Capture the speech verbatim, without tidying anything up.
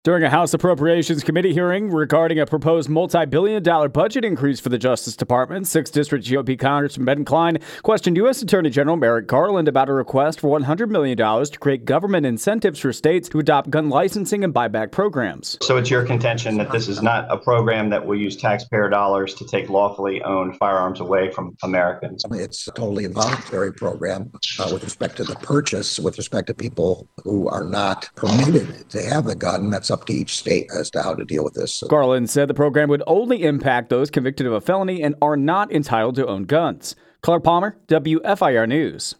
During a House Appropriations Committee hearing regarding a proposed multi-billion dollar budget increase for the Justice Department, sixth District G O P Congressman Ben Cline questioned U S. Attorney General Merrick Garland about a request for one hundred million dollars to create government incentives for states to adopt gun licensing and buyback programs. So it's your contention that this is not a program that will use taxpayer dollars to take lawfully owned firearms away from Americans? It's a totally voluntary program uh, with respect to the purchase, with respect to people who are not permitted to have a gun. That's up to each state as to how to deal with this. Garland said the program would only impact those convicted of a felony and are not entitled to own guns. Clark Palmer, W F I R News.